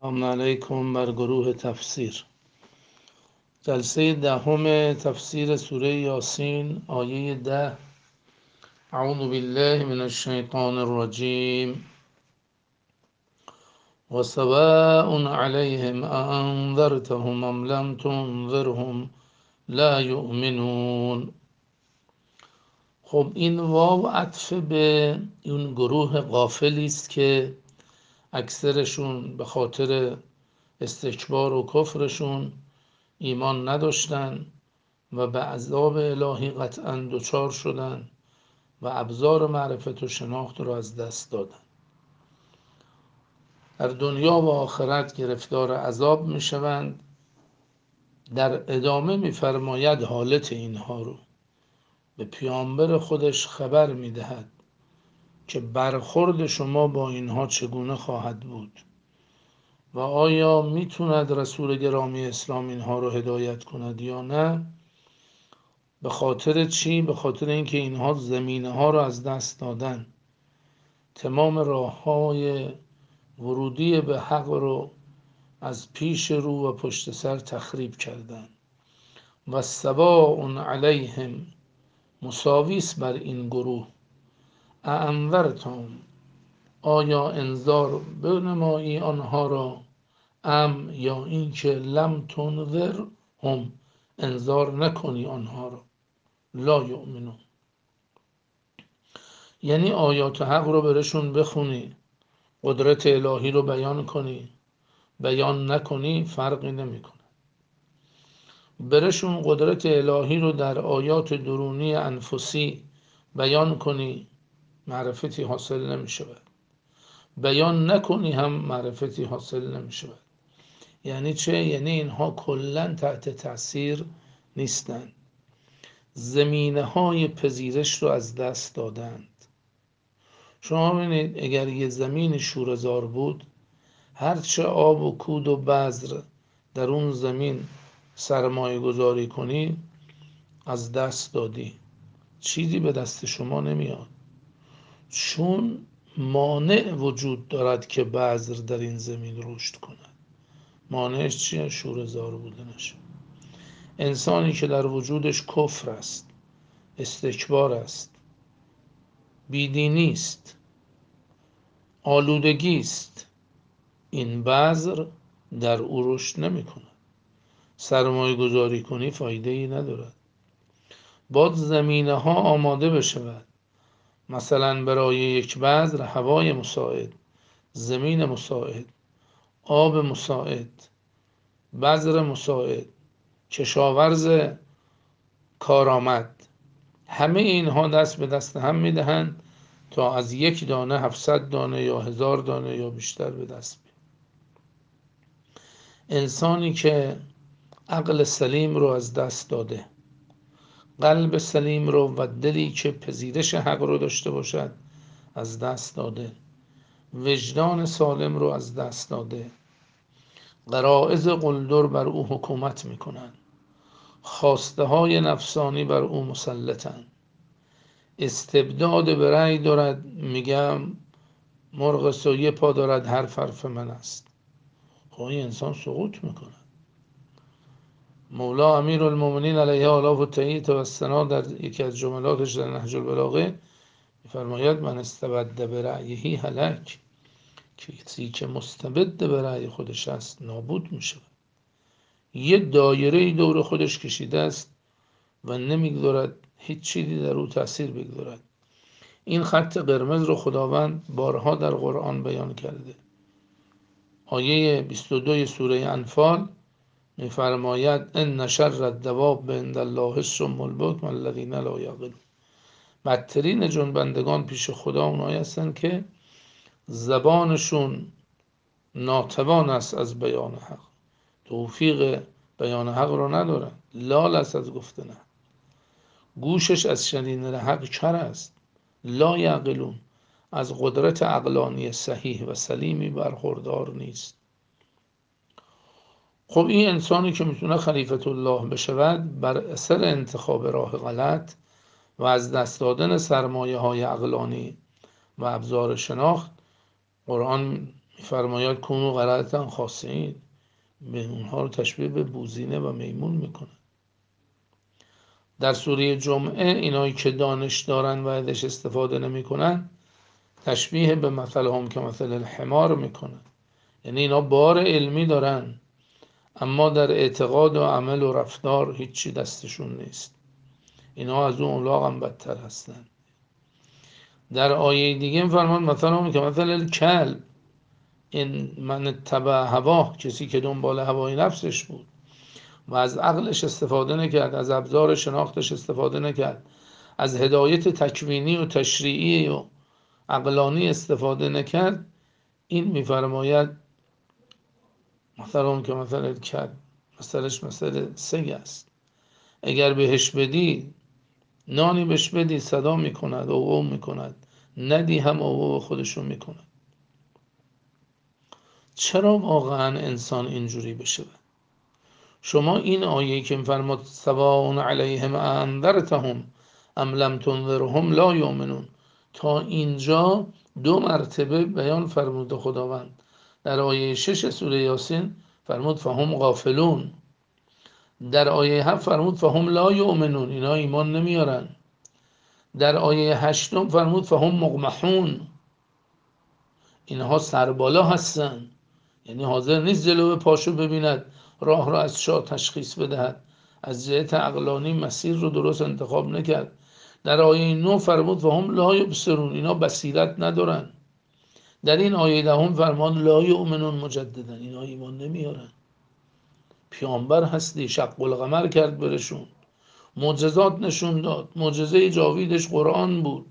سلام علیکم بر گروه تفسیر. جلسه دهم تفسیر سوره یاسین آیه 10. اعوذ بالله من الشیطان الرجیم و سواء علیهم اانذرتهم ام لم تنذرهم لا یؤمنون. خب این واو عطف به اون گروه غافلی است که اکثرشون به خاطر استکبار و کفرشون ایمان نداشتن و به عذاب الهی قطعا دچار شدن و ابزار معرفت و شناخت را از دست دادن. در دنیا و آخرت گرفتار عذاب می شوند. در ادامه می فرماید حالت اینها رو به پیامبر خودش خبر می دهد که برخورد شما با اینها چگونه خواهد بود و آیا می تواند رسول گرامی اسلام اینها رو هدایت کند یا نه. به خاطر چی؟ به خاطر اینکه اینها زمینه ها رو از دست دادن، تمام راه های ورودی به حق رو از پیش رو و پشت سر تخریب کردن. و سواء علیهم، مساویس بر این گروه، اانذرتم، آیا انذار بنمایی آنها را، ام یا اینکه لم تنذر هم، انذار نکنی آنها را، لا یؤمنون، یعنی آیات حق رو برشون بخونی، قدرت الهی رو بیان کنی، بیان نکنی فرقی نمیکنه. برشون قدرت الهی رو در آیات درونی انفسی بیان کنی، معرفتی حاصل نمیشود. بیان نکنی هم معرفتی حاصل نمیشود. یعنی چه؟ یعنی اینها کلا تحت تاثیر نیستند. زمینه های پذیرش رو از دست دادند. شما ببینید اگر یه زمین شوره‌زار بود، هرچه آب و کود و بذر در اون زمین سرمایه گذاری کنی از دست دادی، چیزی به دست شما نمیاد، چون مانع وجود دارد که بذر در این زمین رشد کند. مانعش چیه؟ شوره‌زار بودنش. انسانی که در وجودش کفر است، استکبار است، بیدینی است، آلودگی است، این بذر در او رشد نمی‌کند. سرمایه گذاری کنی فایده ای ندارد. باید زمینه ها آماده بشود، مثلا برای یک بذر هوای مساعد، زمین مساعد، آب مساعد، بذر مساعد، کشاورز کارآمد، همه اینها دست به دست هم میدهند تا از یک دانه 700 دانه یا 1000 دانه یا بیشتر به دست بیارند. انسانی که عقل سلیم رو از دست داده، قلب سلیم رو و دلی که پذیرش حق رو داشته باشد از دست داده، وجدان سالم رو از دست داده، غرایز قلدر بر او حکومت میکنن، خواسته های نفسانی بر او مسلطن، استبداد به رأی دارد، میگم مرغ سویه پا دارد حرف من است. خب این انسان سقوط میکنه. مولا امیرالمومنین علیه آلاف و تایید و الثنا در یکی از جملاتش در نهج البلاغه میفرماید من استبد به رأیهی هلک، کسی که مستبد به رأی خودش است نابود میشه. یه دایره دور خودش کشیده است و نمیگذارد هیچ چیزی در او تأثیر بگذارد. این خط قرمز رو خداوند بارها در قرآن بیان کرده. آیه 22 سوره انفال میفرماید ان شر الدواب عند الله الصم البکم الذین لا یعقلون. بدترین جنبندگان پیش خدا اونایی هستند که زبانشون ناتوان است از بیان حق، توفیق بیان حق رو ندارن، لال است از گفتن، گوشش از شنیدن حق کر است، لا یعقلون، از قدرت عقلانی صحیح و سلیمی برخوردار نیست. خب این انسانی که میتونه خلیفت الله بشود بر اثر انتخاب راه غلط و از دست دادن سرمایه های عقلانی و ابزار شناخت، قرآن میفرماید کونوا قردة خاسئین، به اونها رو تشبیه به بوزینه و میمون میکنه. در سوره جمعه اینایی که دانش دارن و ازش استفاده نمیکنن تشبیه به مثلهم که مثل الحمار میکنن، یعنی اینا بار علمی دارن اما در اعتقاد و عمل و رفتار هیچی دستشون نیست. اینا از اون الاغ هم بدتر هستن. در آیه دیگه میفرمان مثلا که مثل الکلب، این من اتبع هواه، کسی که دنبال هوای نفسش بود و از عقلش استفاده نکرد، از ابزار شناختش استفاده نکرد، از هدایت تکوینی و تشریعی و عقلانی استفاده نکرد، این میفرماید مثلا که مثل الکلب، مثلش مثل سگ است. اگر بهش بدی نانی بهش بدی صدا میکند، او میکند، ندی هم او خودشون میکند. چرا واقعا انسان اینجوری بشه؟ شما این آیه که میفرماد سواء علیهم انذرتهم ام لم تنذرهم لا یؤمنون، تا اینجا 2 مرتبه بیان فرموده خداوند. در آیه 6 سوره یاسین فرمود فهم غافلون، در آیه 7 فرمود فهم لا یؤمنون، اینا ایمان نمیارن. در آیه 8 فرمود فهم مقمحون، اینها سربالا هستن، یعنی حاضر نیست جلو پاشو ببیند، راه را از شاه تشخیص بدهد، از جهت عقلانی مسیر رو درست انتخاب نکرد. در آیه 9 فرمود فهم لا یبصرون، اینا بصیرت ندارن. در این آیه 10 فرمود لا یؤمنون مجددا، اینا ایمان نمیارن. پیامبر هستی، شق القمر کرد برشون، معجزات نشون داد، معجزه جاویدش قرآن بود،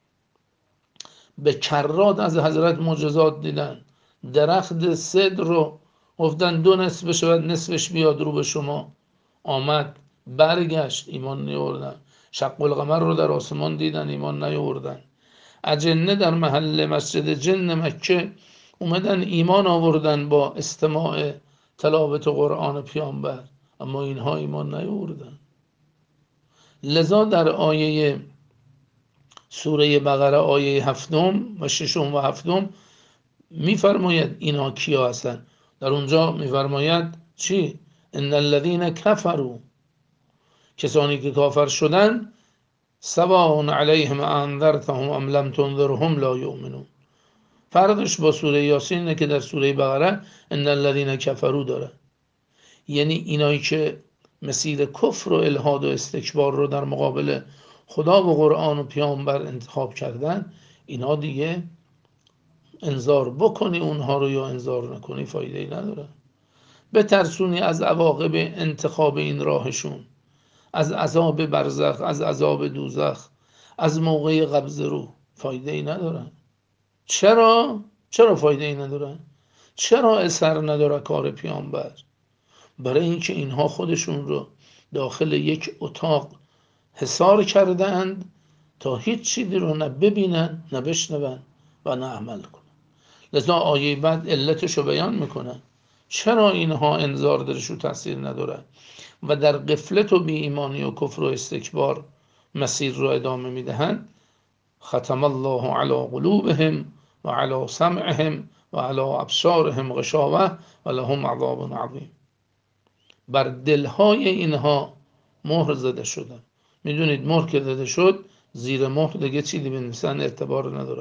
به کرات از حضرت معجزات دیدن. درخت صدر رو گفتن 2 نصف بشه و نصفش بیاد رو به شما، آمد، برگشت، ایمان نیاوردن. شق القمر رو در آسمان دیدن، ایمان نیاوردن. اجنه در محل مسجد جن مکه اومدن ایمان آوردن با استماع تلاوت قرآن پیامبر، اما اینها ایمان نیاوردن. لذا در آیه سوره بقره آیه 7 و 6 و 7 میفرماید اینا کیا هستن. در اونجا میفرماید چی؟ ان الذين كفروا، کسانی که کافر شدن، سواء علیهم انذرتهم ام لم تنذرهم لا یؤمنون. فرقش با سوره یاسین اینه که در سوره بقره ان الذين كفروا داره، یعنی اینایی که مسیر کفر و الحاد و استکبار رو در مقابل خدا و قرآن و پیامبر انتخاب کردن، اینا دیگه انذار بکنی اونها رو یا انذار نکنی فایده ای نداره. بترسونی از عواقب انتخاب این راهشون، از عذاب برزخ، از عذاب دوزخ، از موقع قبض روح، فایده ای نداره. چرا فایده ای نداره؟ چرا اثر نداره کار پیامبر؟ برای اینکه اینها خودشون رو داخل یک اتاق حصار کردند تا هیچ چیزی رو نه ببینن، نه بشنون و نه عمل کنن. لذا آیه بعد علتش رو بیان میکنن چرا اینها انذار درش رو تاثیر نداره و در غفلت و بی ایمانی و کفر و استکبار مسیر رو ادامه میدهند. ختم الله علی قلوبهم و علی سمعهم و علی ابصارهم غشاوه و لهم عذاب عظیم. بر دلهای اینها مهر زده شده. میدونید مهر که زده شد، زیر مهر دیگه چیزی بنویسن اعتبار نداره.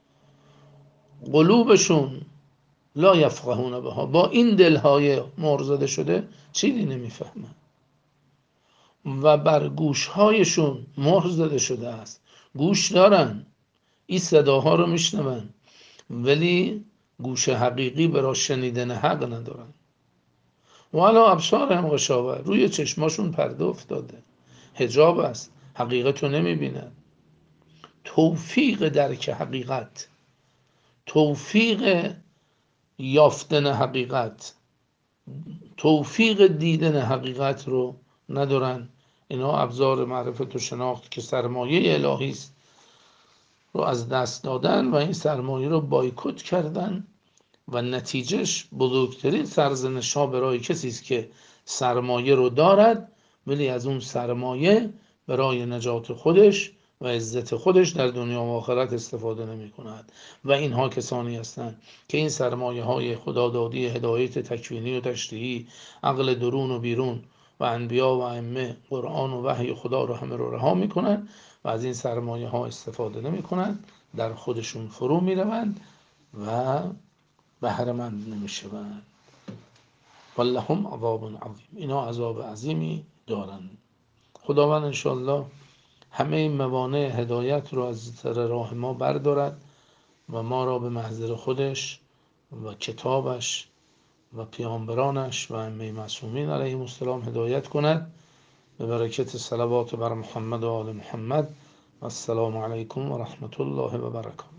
قلوبشون لا یفقهون بها، با این دلهای مهر زده شده چیزی نمیفهمن. و بر گوشهایشون مهر زده شده است، گوش دارن، این صداها رو میشنون، ولی گوش حقیقی برای شنیدن حق ندارن. و علا ابصارهم غشاوه، روی چشماشون پرده افتاده، حجاب است، حقیقت رو نمیبینن. توفیق درک حقیقت، توفیق یافتن حقیقت، توفیق دیدن حقیقت رو ندارن. اینا ابزار معرفت و شناخت که سرمایه الهی است رو از دست دادن و این سرمایه رو بایکوت کردن و نتیجهش بزرگترین سرزنش ها برای کسی است که سرمایه رو دارد ولی از اون سرمایه برای نجات خودش و عزت خودش در دنیا و آخرت استفاده نمی کند. و اینها کسانی هستند که این سرمایه های خدادادی، هدایت تکوینی و تشریعی، عقل درون و بیرون و انبیا و ائمه، قرآن و وحی خدا رو همه رو رها می کنند و از این سرمایه ها استفاده نمی کنند، در خودشون فرو می روند و بهره مند نمی شوند. ولهم عذاب عظیم، اینا عذاب عظیمی دارند. خداوند انشاءالله همه این موانع هدایت رو از سر راه ما بردارد و ما را به محضر خودش و کتابش و پیامبرانش و ائمه معصومین علیهم السلام هدایت کند، به برکت صلوات بر محمد و آل محمد. و السلام علیکم و رحمت الله و برکاته.